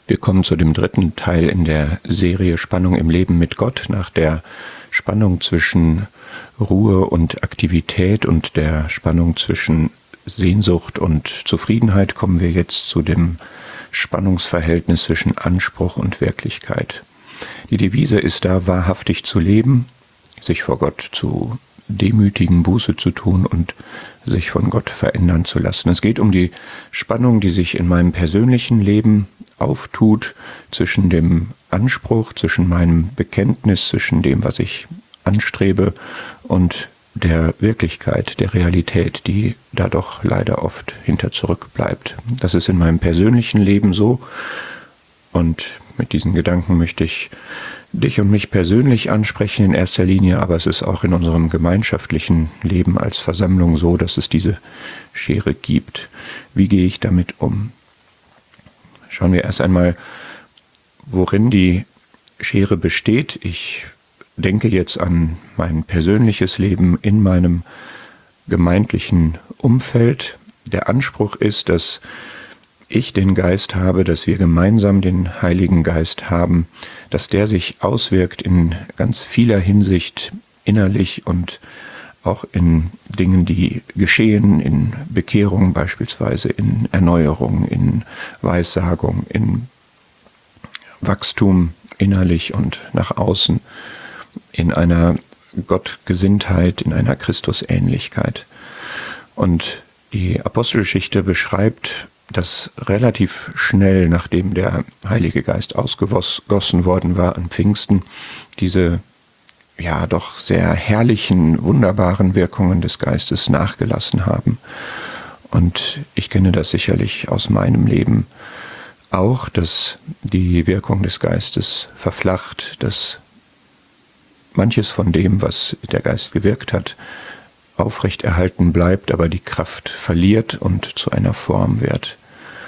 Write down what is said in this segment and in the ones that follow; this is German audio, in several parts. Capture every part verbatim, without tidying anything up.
Wir kommen zu dem dritten Teil in der Serie Spannung im Leben mit Gott. Nach der Spannung zwischen Ruhe und Aktivität und der Spannung zwischen Sehnsucht und Zufriedenheit kommen wir jetzt zu dem Spannungsverhältnis zwischen Anspruch und Wirklichkeit. Die Devise ist da, wahrhaftig zu leben, sich vor Gott zu demütigen, Buße zu tun und sich von Gott verändern zu lassen. Es geht um die Spannung, die sich in meinem persönlichen Leben auftut, zwischen dem Anspruch, zwischen meinem Bekenntnis, zwischen dem, was ich anstrebe und der Wirklichkeit, der Realität, die da doch leider oft hinter zurückbleibt. Das ist in meinem persönlichen Leben so, und mit diesen Gedanken möchte ich dich und mich persönlich ansprechen in erster Linie, aber es ist auch in unserem gemeinschaftlichen Leben als Versammlung so, dass es diese Schere gibt. Wie gehe ich damit um? Schauen wir erst einmal, worin die Schere besteht. Ich denke jetzt an mein persönliches Leben in meinem gemeindlichen Umfeld. Der Anspruch ist, dass ich den Geist habe, dass wir gemeinsam den Heiligen Geist haben, dass der sich auswirkt in ganz vieler Hinsicht innerlich und auch in Dingen, die geschehen, in Bekehrung beispielsweise, in Erneuerung, in Weissagung, in Wachstum innerlich und nach außen, in einer Gottgesinntheit, in einer Christusähnlichkeit. Und die Apostelgeschichte beschreibt, dass relativ schnell, nachdem der Heilige Geist ausgegossen worden war an Pfingsten, diese ja doch sehr herrlichen, wunderbaren Wirkungen des Geistes nachgelassen haben. Und ich kenne das sicherlich aus meinem Leben auch, dass die Wirkung des Geistes verflacht, dass manches von dem, was der Geist gewirkt hat, aufrechterhalten bleibt, aber die Kraft verliert und zu einer Form wird.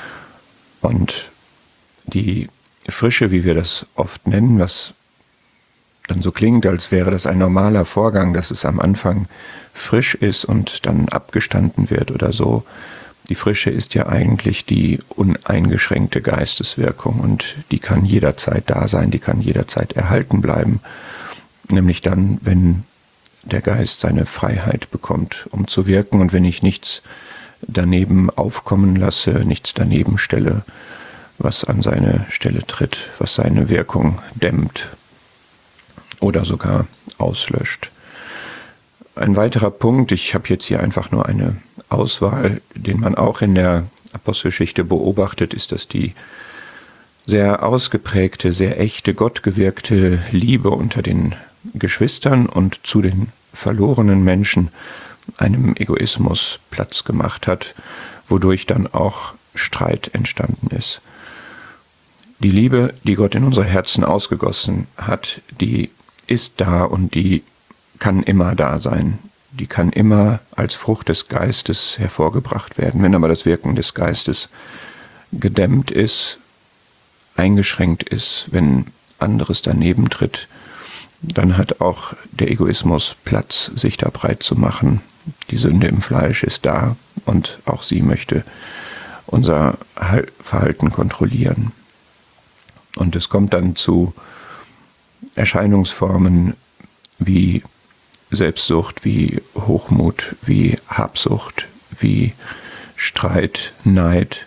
Und die Frische, wie wir das oft nennen, was dann so klingt, als wäre das ein normaler Vorgang, dass es am Anfang frisch ist und dann abgestanden wird oder so. Die Frische ist ja eigentlich die uneingeschränkte Geisteswirkung, und die kann jederzeit da sein, die kann jederzeit erhalten bleiben. Nämlich dann, wenn der Geist seine Freiheit bekommt, um zu wirken, und wenn ich nichts daneben aufkommen lasse, nichts daneben stelle, was an seine Stelle tritt, was seine Wirkung dämmt oder sogar auslöscht. Ein weiterer Punkt, ich habe jetzt hier einfach nur eine Auswahl, den man auch in der Apostelgeschichte beobachtet, ist, dass die sehr ausgeprägte, sehr echte, gottgewirkte Liebe unter den Geschwistern und zu den verlorenen Menschen einem Egoismus Platz gemacht hat, wodurch dann auch Streit entstanden ist. Die Liebe, die Gott in unsere Herzen ausgegossen hat, die ist da und die kann immer da sein. Die kann immer als Frucht des Geistes hervorgebracht werden. Wenn aber das Wirken des Geistes gedämmt ist, eingeschränkt ist, wenn anderes daneben tritt, dann hat auch der Egoismus Platz, sich da breit zu machen. Die Sünde im Fleisch ist da, und auch sie möchte unser Verhalten kontrollieren. Und es kommt dann zu Erscheinungsformen wie Selbstsucht, wie Hochmut, wie Habsucht, wie Streit, Neid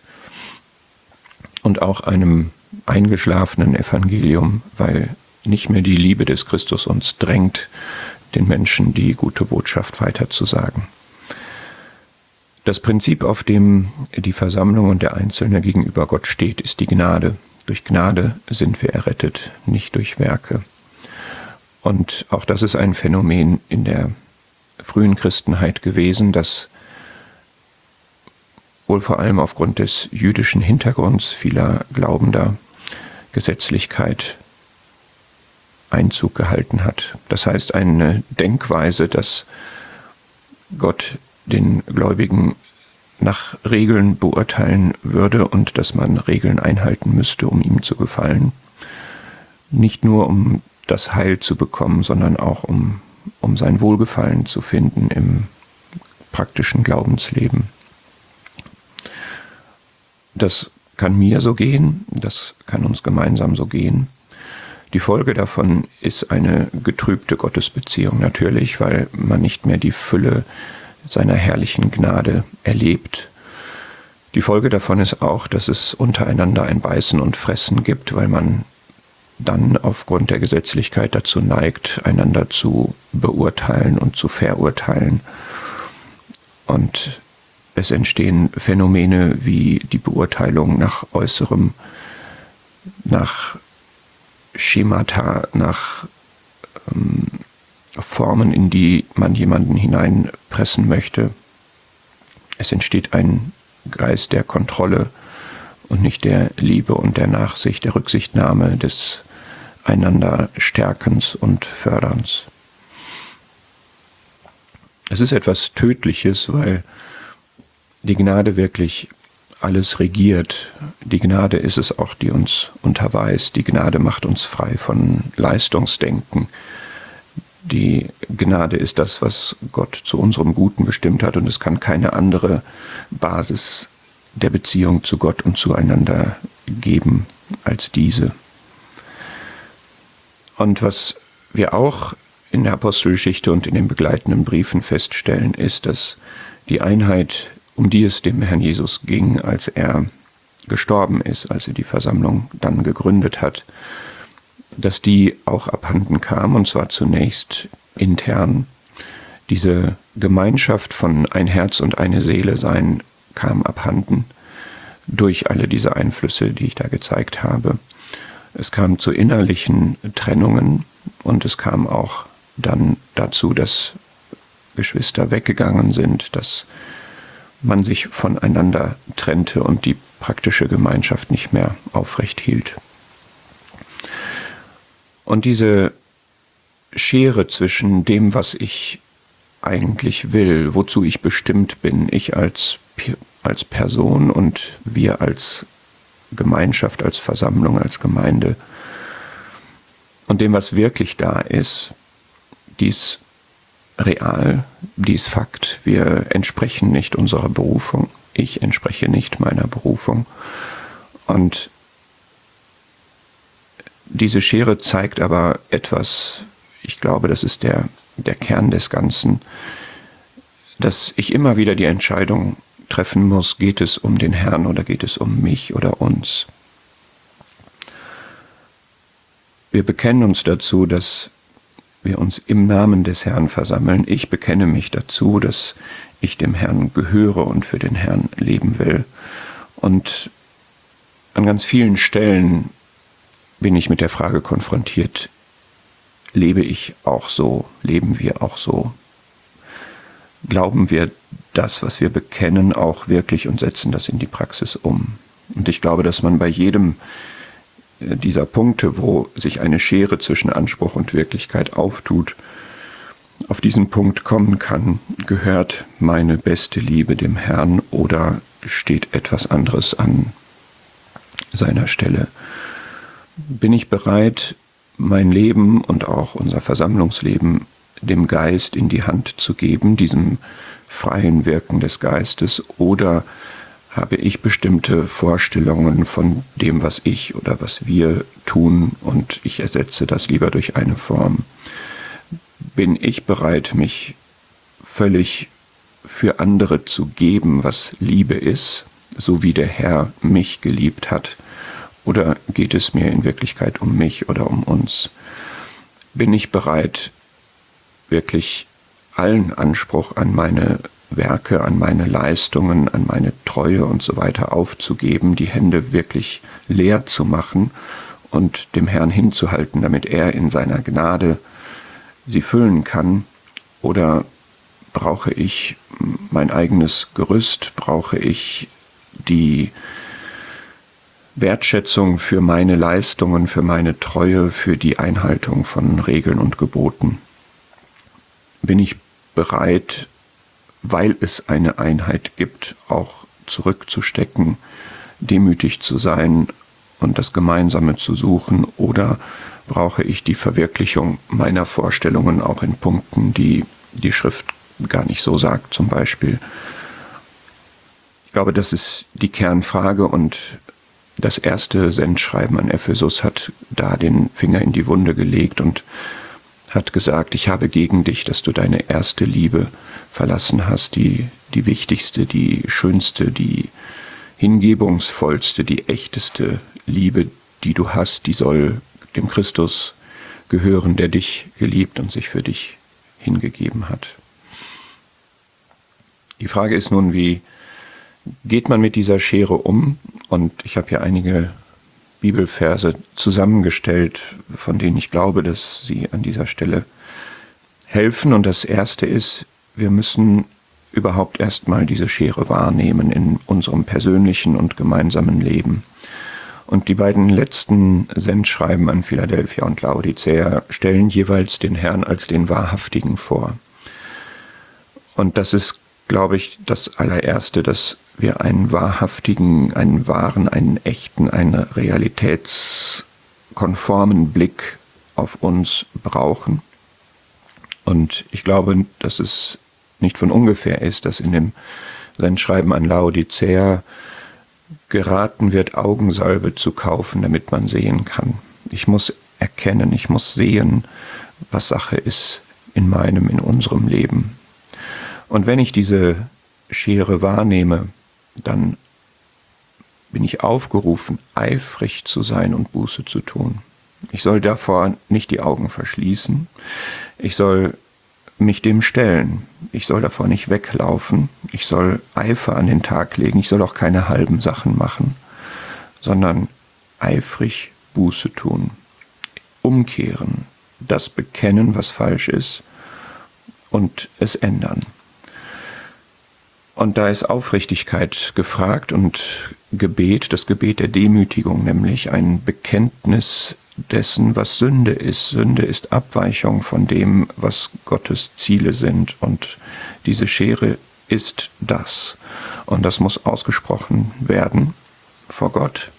und auch einem eingeschlafenen Evangelium, weil nicht mehr die Liebe des Christus uns drängt, den Menschen die gute Botschaft weiterzusagen. Das Prinzip, auf dem die Versammlung und der Einzelne gegenüber Gott steht, ist die Gnade. Durch Gnade sind wir errettet, nicht durch Werke. Und auch das ist ein Phänomen in der frühen Christenheit gewesen, das wohl vor allem aufgrund des jüdischen Hintergrunds vieler Glaubender Gesetzlichkeit Einzug gehalten hat. Das heißt, eine Denkweise, dass Gott den Gläubigen nach Regeln beurteilen würde und dass man Regeln einhalten müsste, um ihm zu gefallen. Nicht nur um das Heil zu bekommen, sondern auch um, um sein Wohlgefallen zu finden im praktischen Glaubensleben. Das kann mir so gehen, das kann uns gemeinsam so gehen. Die Folge davon ist eine getrübte Gottesbeziehung natürlich, weil man nicht mehr die Fülle seiner herrlichen Gnade erlebt. Die Folge davon ist auch, dass es untereinander ein Beißen und Fressen gibt, weil man dann aufgrund der Gesetzlichkeit dazu neigt, einander zu beurteilen und zu verurteilen. Und es entstehen Phänomene wie die Beurteilung nach Äußerem, nach Schemata, nach ähm, Formen, in die man jemanden hineinpressen möchte. Es entsteht ein Geist der Kontrolle und nicht der Liebe und der Nachsicht, der Rücksichtnahme, des einander Stärkens und Förderns. Es ist etwas Tödliches, weil die Gnade wirklich alles regiert. Die Gnade ist es auch, die uns unterweist. Die Gnade macht uns frei von Leistungsdenken. Die Gnade ist das, was Gott zu unserem Guten bestimmt hat, und es kann keine andere Basis der Beziehung zu Gott und zueinander geben als diese. Und was wir auch in der Apostelgeschichte und in den begleitenden Briefen feststellen, ist, dass die Einheit, um die es dem Herrn Jesus ging, als er gestorben ist, als er die Versammlung dann gegründet hat, dass die auch abhanden kam, und zwar zunächst intern. Diese Gemeinschaft von ein Herz und eine Seele sein kam abhanden durch alle diese Einflüsse, die ich da gezeigt habe. Es kam zu innerlichen Trennungen und es kam auch dann dazu, dass Geschwister weggegangen sind, dass man sich voneinander trennte und die praktische Gemeinschaft nicht mehr aufrecht hielt. Und diese Schere zwischen dem, was ich eigentlich will, wozu ich bestimmt bin, ich als, als Person und wir als Gemeinschaft, als Versammlung, als Gemeinde, und dem, was wirklich da ist, die ist real, die ist Fakt. Wir entsprechen nicht unserer Berufung. Ich entspreche nicht meiner Berufung. Und diese Schere zeigt aber etwas, ich glaube, das ist der, der Kern des Ganzen, dass ich immer wieder die Entscheidung treffen muss, geht es um den Herrn oder geht es um mich oder uns. Wir bekennen uns dazu, dass wir uns im Namen des Herrn versammeln. Ich bekenne mich dazu, dass ich dem Herrn gehöre und für den Herrn leben will. Und an ganz vielen Stellen bin ich mit der Frage konfrontiert, lebe ich auch so, leben wir auch so? Glauben wir das, was wir bekennen, auch wirklich und setzen das in die Praxis um? Und ich glaube, dass man bei jedem dieser Punkte, wo sich eine Schere zwischen Anspruch und Wirklichkeit auftut, auf diesen Punkt kommen kann: Gehört meine beste Liebe dem Herrn oder steht etwas anderes an seiner Stelle? Bin ich bereit, mein Leben und auch unser Versammlungsleben dem Geist in die Hand zu geben, diesem freien Wirken des Geistes, oder habe ich bestimmte Vorstellungen von dem, was ich oder was wir tun, und ich ersetze das lieber durch eine Form? Bin ich bereit, mich völlig für andere zu geben, was Liebe ist, so wie der Herr mich geliebt hat? Oder geht es mir in Wirklichkeit um mich oder um uns? Bin ich bereit, wirklich allen Anspruch an meine Werke, an meine Leistungen, an meine Treue und so weiter aufzugeben, die Hände wirklich leer zu machen und dem Herrn hinzuhalten, damit er in seiner Gnade sie füllen kann? Oder brauche ich mein eigenes Gerüst, brauche ich die Wertschätzung für meine Leistungen, für meine Treue, für die Einhaltung von Regeln und Geboten? Bin ich bereit, weil es eine Einheit gibt, auch zurückzustecken, demütig zu sein und das Gemeinsame zu suchen? Oder brauche ich die Verwirklichung meiner Vorstellungen auch in Punkten, die die Schrift gar nicht so sagt, zum Beispiel? Ich glaube, das ist die Kernfrage, und das erste Sendschreiben an Ephesus hat da den Finger in die Wunde gelegt und hat gesagt, ich habe gegen dich, dass du deine erste Liebe verlassen hast, die, die wichtigste, die schönste, die hingebungsvollste, die echteste Liebe, die du hast, die soll dem Christus gehören, der dich geliebt und sich für dich hingegeben hat. Die Frage ist nun, wie geht man mit dieser Schere um? Und ich habe hier einige Bibelverse zusammengestellt, von denen ich glaube, dass sie an dieser Stelle helfen. Und das erste ist, wir müssen überhaupt erstmal diese Schere wahrnehmen in unserem persönlichen und gemeinsamen Leben. Und die beiden letzten Sendschreiben an Philadelphia und Laodicea stellen jeweils den Herrn als den Wahrhaftigen vor. Und das ist, glaube ich, das allererste, dass wir einen wahrhaftigen, einen wahren, einen echten, einen realitätskonformen Blick auf uns brauchen. Und ich glaube, dass es nicht von ungefähr ist, dass in dem Sendschreiben an Laodicea geraten wird, Augensalbe zu kaufen, damit man sehen kann. Ich muss erkennen, ich muss sehen, was Sache ist in meinem, in unserem Leben. Und wenn ich diese Schere wahrnehme, dann bin ich aufgerufen, eifrig zu sein und Buße zu tun. Ich soll davor nicht die Augen verschließen. Ich soll mich dem stellen. Ich soll davor nicht weglaufen. Ich soll Eifer an den Tag legen. Ich soll auch keine halben Sachen machen, sondern eifrig Buße tun. Umkehren, das bekennen, was falsch ist und es ändern. Und da ist Aufrichtigkeit gefragt und Gebet, das Gebet der Demütigung, nämlich ein Bekenntnis dessen, was Sünde ist. Sünde ist Abweichung von dem, was Gottes Ziele sind. Und diese Schere ist das. Und das muss ausgesprochen werden vor Gott,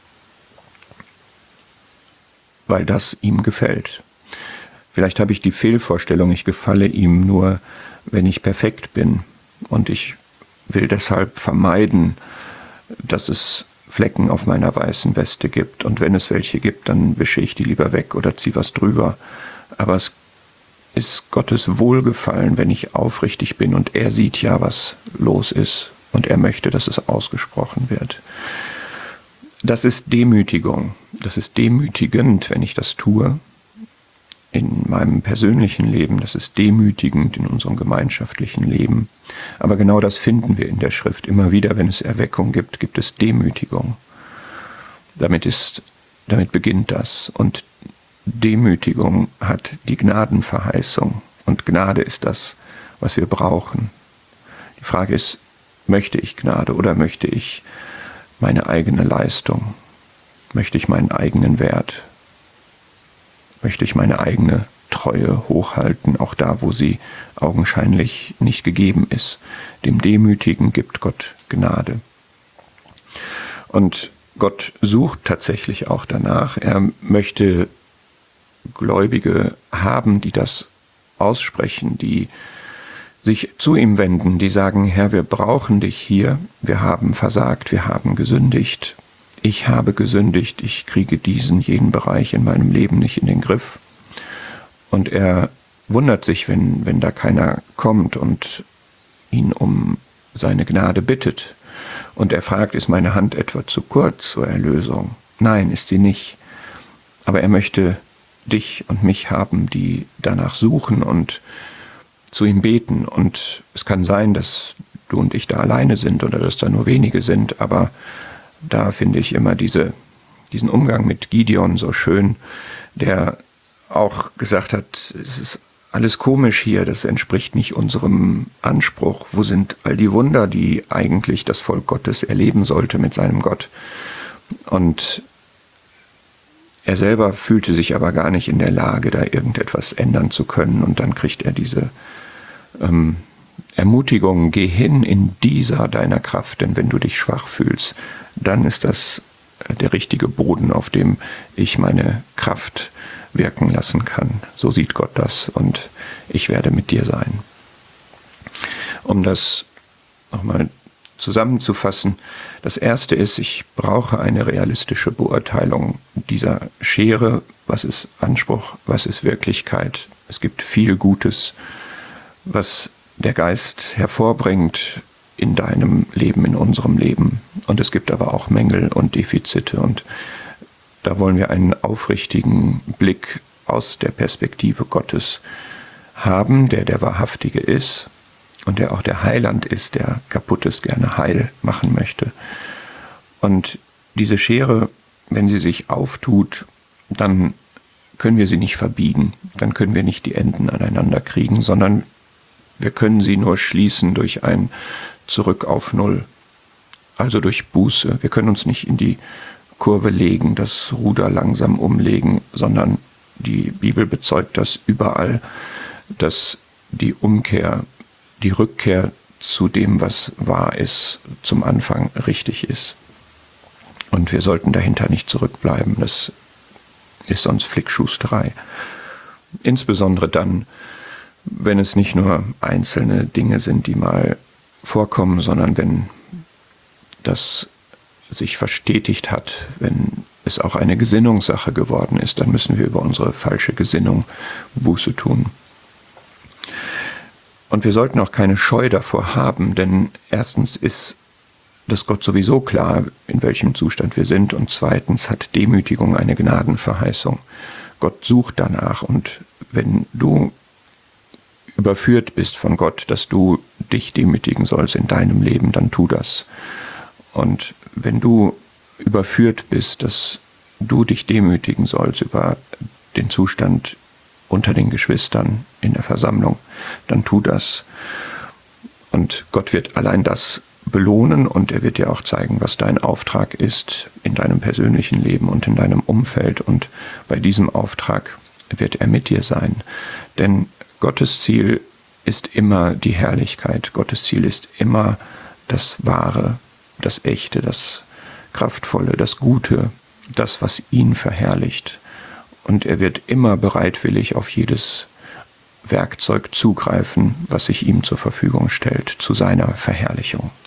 weil das ihm gefällt. Vielleicht habe ich die Fehlvorstellung, ich gefalle ihm nur, wenn ich perfekt bin. Und ich will deshalb vermeiden, dass es Flecken auf meiner weißen Weste gibt. Und wenn es welche gibt, dann wische ich die lieber weg oder ziehe was drüber. Aber es ist Gottes Wohlgefallen, wenn ich aufrichtig bin. Und er sieht ja, was los ist. Und er möchte, dass es ausgesprochen wird. Das ist Demütigung. Das ist demütigend, wenn ich das tue. In meinem persönlichen Leben, das ist demütigend in unserem gemeinschaftlichen Leben. Aber genau das finden wir in der Schrift. Immer wieder, wenn es Erweckung gibt, gibt es Demütigung. Damit ist, damit beginnt das. Und Demütigung hat die Gnadenverheißung. Und Gnade ist das, was wir brauchen. Die Frage ist, möchte ich Gnade oder möchte ich meine eigene Leistung? Möchte ich meinen eigenen Wert? Möchte ich meine eigene Treue hochhalten, auch da, wo sie augenscheinlich nicht gegeben ist. Dem Demütigen gibt Gott Gnade. Und Gott sucht tatsächlich auch danach. Er möchte Gläubige haben, die das aussprechen, die sich zu ihm wenden, die sagen, Herr, wir brauchen dich hier, wir haben versagt, wir haben gesündigt. Ich habe gesündigt, ich kriege diesen, jenen Bereich in meinem Leben nicht in den Griff. Und er wundert sich, wenn, wenn da keiner kommt und ihn um seine Gnade bittet. Und er fragt, ist meine Hand etwa zu kurz zur Erlösung? Nein, ist sie nicht. Aber er möchte dich und mich haben, die danach suchen und zu ihm beten. Und es kann sein, dass du und ich da alleine sind oder dass da nur wenige sind, aber da finde ich immer diese, diesen Umgang mit Gideon so schön, der auch gesagt hat, es ist alles komisch hier, das entspricht nicht unserem Anspruch. Wo sind all die Wunder, die eigentlich das Volk Gottes erleben sollte mit seinem Gott? Und er selber fühlte sich aber gar nicht in der Lage, da irgendetwas ändern zu können. Und dann kriegt er diese ähm, Ermutigung, geh hin in dieser deiner Kraft, denn wenn du dich schwach fühlst, dann ist das der richtige Boden, auf dem ich meine Kraft wirken lassen kann. So sieht Gott das und ich werde mit dir sein. Um das nochmal zusammenzufassen. Das erste ist, ich brauche eine realistische Beurteilung dieser Schere. Was ist Anspruch? Was ist Wirklichkeit? Es gibt viel Gutes, was der Geist hervorbringt in deinem Leben, in unserem Leben. Und es gibt aber auch Mängel und Defizite. Und da wollen wir einen aufrichtigen Blick aus der Perspektive Gottes haben, der der Wahrhaftige ist und der auch der Heiland ist, der Kaputtes gerne heil machen möchte. Und diese Schere, wenn sie sich auftut, dann können wir sie nicht verbiegen, dann können wir nicht die Enden aneinander kriegen, sondern wir können sie nur schließen durch ein Zurück auf Null, also durch Buße. Wir können uns nicht in die Kurve legen, das Ruder langsam umlegen, sondern die Bibel bezeugt das überall, dass die Umkehr, die Rückkehr zu dem, was wahr ist, zum Anfang richtig ist. Und wir sollten dahinter nicht zurückbleiben. Das ist sonst Flickschusterei. Insbesondere dann, wenn es nicht nur einzelne Dinge sind, die mal vorkommen, sondern wenn das sich verstetigt hat, wenn es auch eine Gesinnungssache geworden ist, dann müssen wir über unsere falsche Gesinnung Buße tun. Und wir sollten auch keine Scheu davor haben, denn erstens ist das Gott sowieso klar, in welchem Zustand wir sind, und zweitens hat Demütigung eine Gnadenverheißung. Gott sucht danach, und wenn du überführt bist von Gott, dass du dich demütigen sollst in deinem Leben, dann tu das. Und wenn du überführt bist, dass du dich demütigen sollst über den Zustand unter den Geschwistern in der Versammlung, dann tu das. Und Gott wird allein das belohnen, und er wird dir auch zeigen, was dein Auftrag ist in deinem persönlichen Leben und in deinem Umfeld. Und bei diesem Auftrag wird er mit dir sein. Denn Gottes Ziel ist immer die Herrlichkeit. Gottes Ziel ist immer das Wahre, das Echte, das Kraftvolle, das Gute, das, was ihn verherrlicht. Und er wird immer bereitwillig auf jedes Werkzeug zugreifen, was sich ihm zur Verfügung stellt, zu seiner Verherrlichung.